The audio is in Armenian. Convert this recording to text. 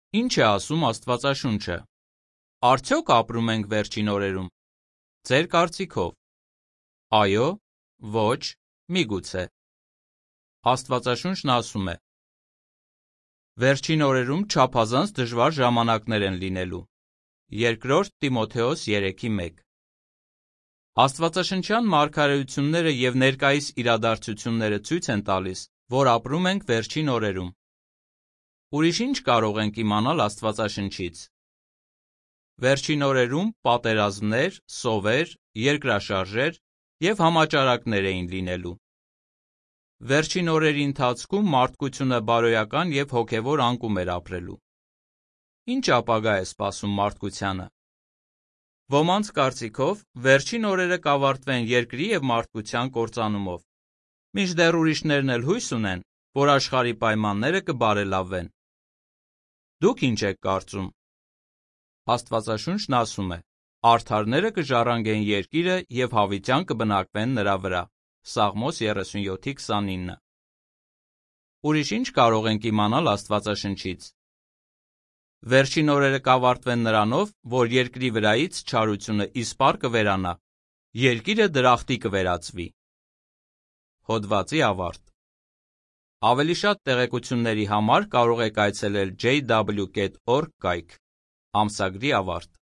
Ինչ է ասում Աստվածաշունչը։ Արդյոք ապրում ենք վերջին օրերում։ Ձեր կարծիքով։ Այո, ոչ, միգուցե։ Աստվածաշունչն ասում է. Վերջին օրերում չափազանց դժվար ժամանակներ են լինելու։ Երկրորդ Տիմոթեոս 3:1։ Աստվածաշնչյան մարգարեությունները և ներկայիս իրադարձությունները ցույց են տալիս, որ ապրում ենք վերջին օրերում։ Ուրիշ ինչ կարող ենք իմանալ Աստվածաշնչից։ Վերջին օրերում պատերազմներ, սովեր, երկրաշարժեր և համաճարակներ էին լինելու։ Վերջին օրերի ընթացքում մարդկությունը բարոյական և հոգևոր անկում էր ապրելու։ Ինչ ապագա է սպասում մարդկությանը։ Ոմանց կարծիքով վերջին օրերը կավարտվեն երկրի և մարդկության կործանումով, մինչդեռ ուրիշներն էլ հույս ունեն, որ աշխարհի պայմանները կբարելավվեն։ Դուք ինչ եք կարծում։ Աստվածաշունչն ասում է. արդարները կժառանգեն երկիրը և հավիտյան կբնակվեն նրա վրա։ Սաղմոս 37:29։ Ուրիշ ինչ կարող ենք իմանալ Աստվածաշնչից։ Վերջին օրերը կավարտվեն նրանով, որ երկրի վրայից չարությունը իսպառ կվերանա, երկիրը դրախտի կվերածվի։ Հոդվացի ավարտ։ Ավելի շատ տեղեկությունների համար կարող եք այցելել jw.org կայք։ Ամսագրի ավարտ։